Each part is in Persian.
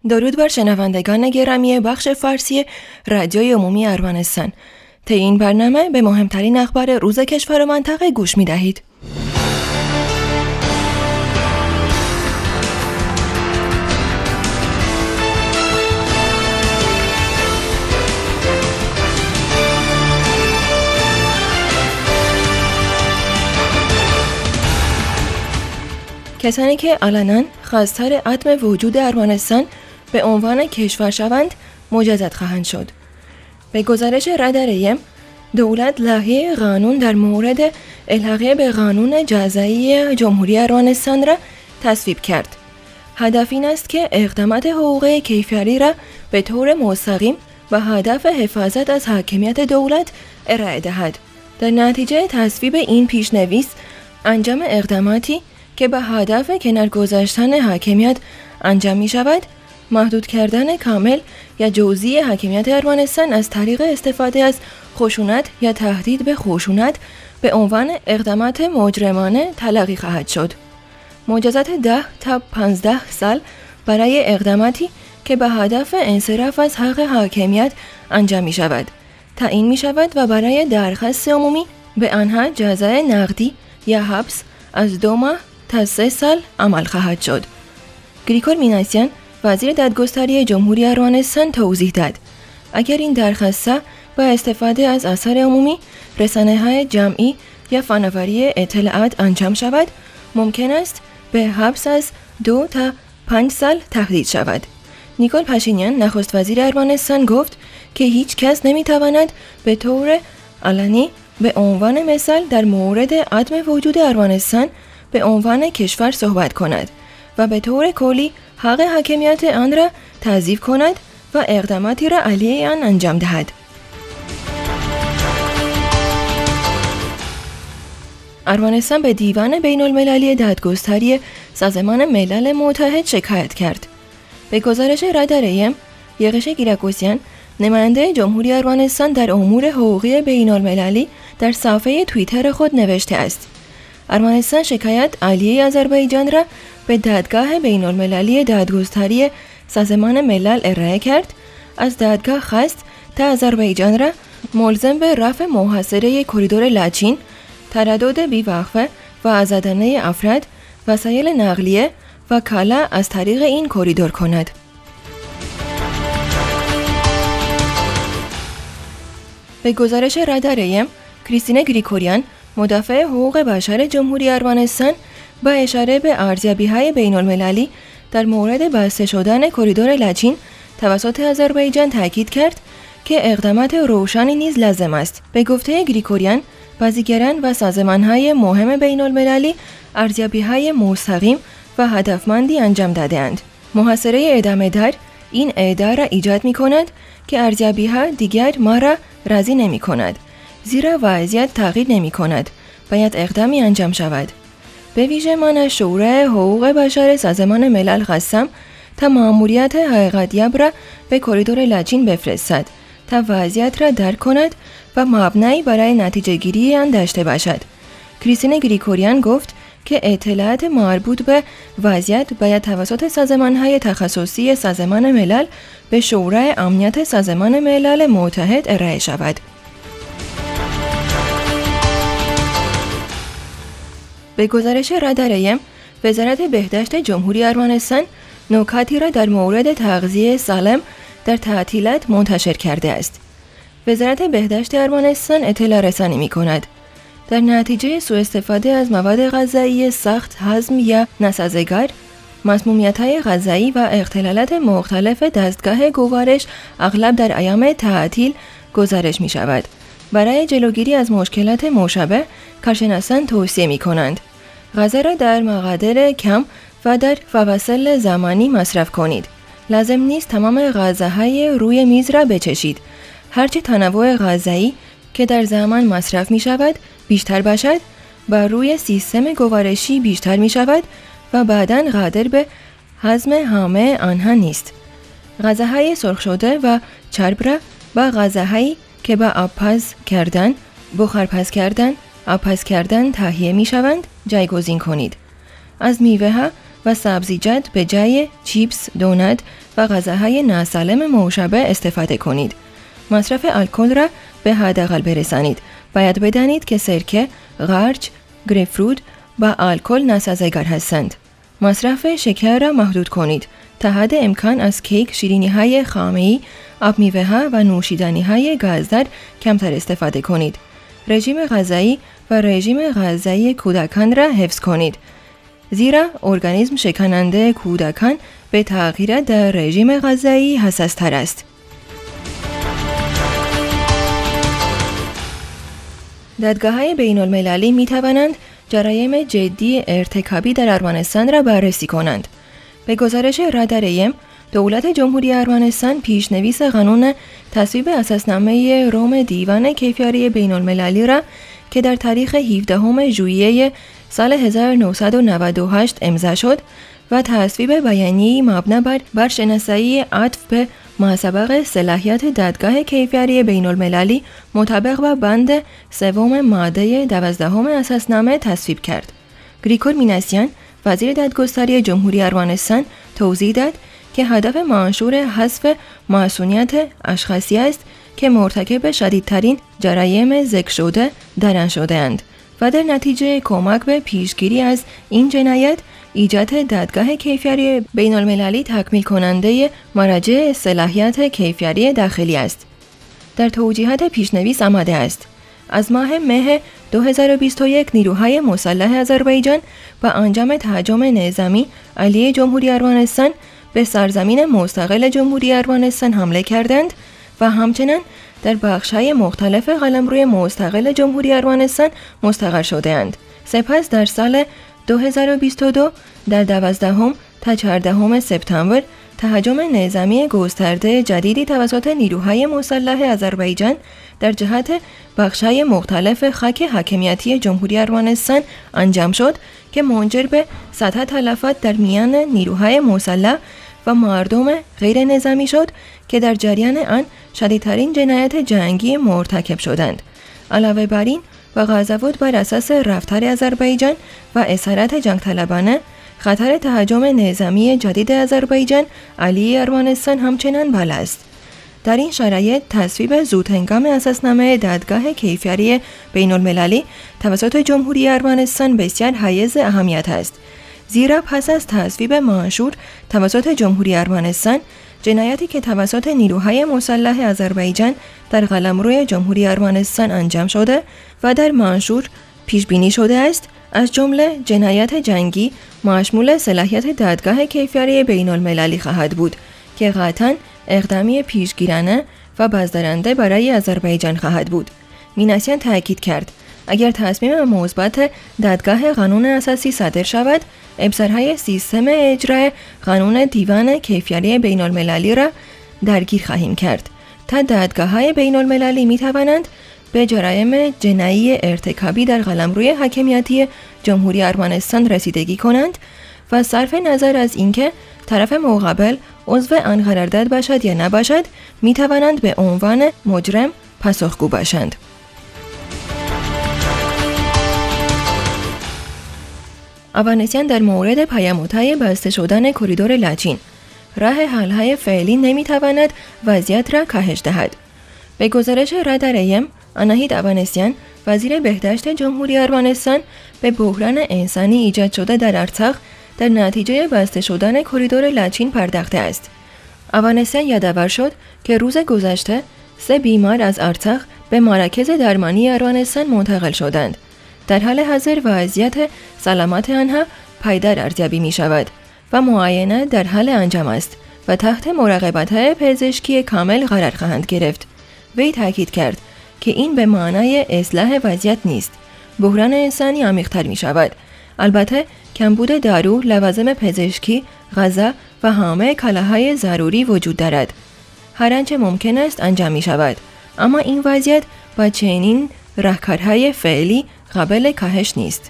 درود بر شنوندگان گرامی بخش فارسی رادیوی عمومی ارمنستان. طی این برنامه به مهمترین اخبار روز کشور و منطقه گوش می دهید. کسانی که علنا خواستار عدم وجود ارمنستان به عنوان کشور شوند مجازات خواهند شد. به گزارش رادر دولت لایحه قانون در مورد الحاقیه به قانون جزایی جمهوری ارمنستان را تصویب کرد. هدف این است که اقدامات حقوقی کیفری را به طور مستقیم و هدف حفاظت از حاکمیت دولت ارائه دهد. در نتیجه تصویب این پیشنویس انجام اقداماتی که به هدف کنار گذاشتن حاکمیت انجام می شود، محدود کردن کامل یا جزئی حاکمیت ارمنستان از طریق استفاده از خشونت یا تهدید به خشونت به عنوان اقدامات مجرمانه تلقی خواهد شد. مجازات 10 تا 15 سال برای اقداماتی که به هدف انصراف از حق حاکمیت انجام می شود تعیین می شود و برای درخواست عمومی به آنها جزای نقدی یا حبس از 2 ماه تا 3 سال عمل خواهد شد. گریگور میناسیان وزیر دادگستری جمهوری ارمنستان توضیح داد اگر این درخواست با استفاده از آثار عمومی، رسانه‌های جمعی یا فناوری اطلاعات انجام شود، ممکن است به حبس از 2 تا 5 سال تهدید شود. نیکول پاشینیان نخست وزیر ارمنستان گفت که هیچ کس نمیتواند به طور علنی به عنوان مثال در مورد عدم وجود ارمنستان به عنوان کشور صحبت کند و به طور کلی حق حاکمیت آن را تضعیف کند و اقداماتی را علیه آن انجام دهد. ارمنستان به دیوان بین المللی دادگستری سازمان ملل متحد شکایت کرد. به گزارش رادر یغش گیراگوسیان نماینده جمهوری ارمنستان در امور حقوقی بین المللی در صفحه توییتر خود نوشته است: ارمنستان شکایت علیه آذربایجان را به دادگاه بین المللی دادگستری سازمان ملل ارائه کرد. از دادگاه خواست تا آذربایجان را ملزم به رفع محاصره کریدور لاچین، تردد بیوقفه و آزادانه افراد، وسایل نقلیه و کالا از طریق این کریدور کند. به گزارش رادر کریستینا گریگوریان مدافع حقوق بشر جمهوری ارمنستان با اشاره به ارزیابی‌های بین‌المللی در مورد بسته شدن کریدور لاچین توسط آذربایجان تاکید کرد که اقدامات روشنی نیز لازم است. به گفته گریگوریان، بازیگران و سازمان‌های مهم بین‌المللی ارزیابی‌های مستقیم و هدفمندی انجام داده‌اند. محاصره ادامه دار این ادعا را ایجاد می‌کند که ارزیابی‌ها دیگر ما را راضی نمی‌کند، زیرا وضعیت تغییر نمی‌کند. باید اقدامی انجام شود. به ویژه من از شورای حقوق بشر سازمان ملل خواستم تا مأموریت حقیقت‌یاب را به کریدور لاچین بفرستد تا وضعیت را درک کند و مبنایی برای نتیجه گیری آن داشته باشد. کریستینا گریگوریان گفت که اطلاعات مربوط به وضعیت باید توسط سازمان‌های تخصصی سازمان ملل به شورای امنیت سازمان ملل متحد ارائه شود. به گزارش رادر وزارت بهداشت جمهوری ارمنستان نکاتی را در مورد تغذیه سالم در تعطیلات منتشر کرده است. وزارت بهداشت ارمنستان اطلاع رسانی می کند در نتیجه سوء استفاده از مواد غذایی سخت هضم یا ناسازگار، مسمومیت‌های غذایی و اختلالات مختلف دستگاه گوارش اغلب در ایام تعطیل گزارش می شود. برای جلوگیری از مشکلات مشابه، کارشناسان توصیه می کنند غذا را در مقادیر کم و در فواصل زمانی مصرف کنید. لازم نیست تمام غذاهای روی میز را بچشید. هرچه تنوع غذایی که در زمان مصرف می شود بیشتر باشد، بر روی سیستم گوارشی بیشتر می شود و بعداً قادر به هضم همه آنها نیست. غذاهای سرخ شده و چرب را با غذاهایی که با آبپز کردن، بخارپز کردن، آبپز کردن تهیه می شوند جایگزین کنید. از میوه ها و سبزیجات به جای چیپس، دونات و غذاهای ناسالم مشابه استفاده کنید. مصرف الکل را به حداقل برسانید. باید بدانید که سرکه، قرچ، گریپفروت با الکل ناسازگار هستند. مصرف شکر را محدود کنید. تا حد امکان از کیک، شیرینی‌های خامه‌ای، آب میوه‌ها و نوشیدنی‌های گازدار کمتر استفاده کنید. رژیم غذایی و رژیم غذایی کودکان را حفظ کنید، زیرا ارگانیسم شکننده کودکان به تغییرات در رژیم غذایی حساس‌تر است. دادگاه‌های بین‌المللی می‌توانند جرایم جدی ارتکابی در ارمنستان را بررسی کنند. به گزارش رادریم، دولت جمهوری ارمنستان پیشنویس قانون تصویب اساسنامه روم دیوان کیفیاری بین‌المللی را که در تاریخ 17 ژوئیه سال 1998 امضا شد و تصویب بیانیه‌ای مبنا بر شناسایی عطف به ماسبق صلاحیت دادگاه کیفیاری بین‌المللی مطابق با بند 3 ماده 12 اساسنامه تصویب کرد. گریگور میناسیان، وزیر دادگستری جمهوری ارمنستان، توضیح داد که هدف منشور حذف معصومیت اشخاصی است که مرتکب شدیدترین جرایم ذکر شده در آن شده‌اند و در نتیجه کمک به پیشگیری از این جنایت ایجاد دادگاه کیفیاری بین‌المللی تکمیل کننده مراجع صلاحیت کیفیاری داخلی است. در توجیهات پیشنویس آمده است: از ماه مه 2021 نیروهای مسلح آذربایجان با انجام تهاجم نظامی علیه جمهوری ارمنستان به سرزمین مستقل جمهوری ارمنستان حمله کردند و همچنین در بخش‌های مختلف قلمروی مستقل جمهوری ارمنستان مستقر شده‌اند. سپس در سال 2022 در 12 تا 14 سپتامبر تهاجم نظامی گسترده جدیدی توسط نیروهای مسلح آذربایجان در جهت بخش‌های مختلف خاک حاکمیتی جمهوری ارمنستان انجام شد که منجر به صدها تلفات در میان نیروهای مسلح و مردم غیر نظامی شد که در جریان آن شدیدترین جنایت جنگی مرتکب شدند. علاوه بر این و غزوات بر اساس رفتار آذربایجان و اسارت جنگ طلبانه، خطر تهاجم نظامی جدید آذربایجان علیه ارمنستان همچنان بالا است. در این شرایط تصویب زودهنگام اساسنامه دادگاه کیفیاری بین‌المللی توسط جمهوری ارمنستان بسیار حایز اهمیت است، زیرا پس از تصویب منشور توسط جمهوری ارمنستان، جنایتی که توسط نیروهای مسلح آذربایجان در قلمرو جمهوری ارمنستان انجام شده و در منشور پیش بینی شده است، از جمله جنایت جنگی مشمول صلاحیت دادگاه کیفیاری بین‌المللی خواهد بود که قطعاً اقدامی پیشگیرانه و بازدارنده برای آذربایجان خواهد بود. میناسیان تاکید کرد اگر تصمیم مثبت دادگاه قانون اساسی صادر شود، ابزارهای سیستم اجرای قانون دیوان کیفیاری بین‌المللی را درگیر خواهیم کرد تا دادگاه‌های بین‌المللی می‌توانند به جرایم جنایی ارتکابی در قلمروی حاکمیتی جمهوری ارمنستان رسیدگی کنند و صرف نظر از اینکه طرف مقابل عضو آن قرارداد باشد یا نباشد، می‌توانند به عنوان مجرم پاسخگو باشند. افغانستان در مورد پیامدهای بسته شدن کریدور لاچین، راه حل‌های فعلی نمی‌تواند وضعیت را کاهش دهد. به گزارش رادریم، آناهید افغانستان، وزیر بهداشت جمهوری ارمنستان، به بحران انسانی ایجاد شده در ارتاخ در نتیجه بسته شدن کریدور لاچین پرداخته است. افغانستان یادآور شد که روز گذشته 3 بیمار از ارتاخ به مراکز درمانی ارمنستان منتقل شدند. در حال حاضر وضعیت سلامت آنها پایدار ارزیابی می شود و معاینه در حال انجام است و تحت مراقبت پزشکی کامل قرار خواهند گرفت. وی تاکید کرد که این به معنای اصلاح وضعیت نیست. بحران انسانی عمیق‌تر می شود. البته کمبود دارو، لوازم پزشکی، غذا و همه کالاهای ضروری وجود دارد. هر آنچه ممکن است انجام می شود، اما این وضعیت با چنین راهکارهای فعلی قابل کاهش نیست.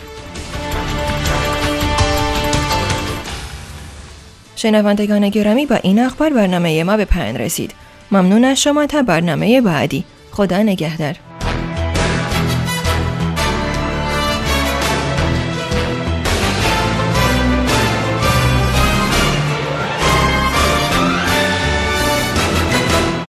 شنوندگان گرامی، با این اخبار برنامه ما به پایان رسید. ممنون از شما. تا برنامه بعدی. خدا نگهدار.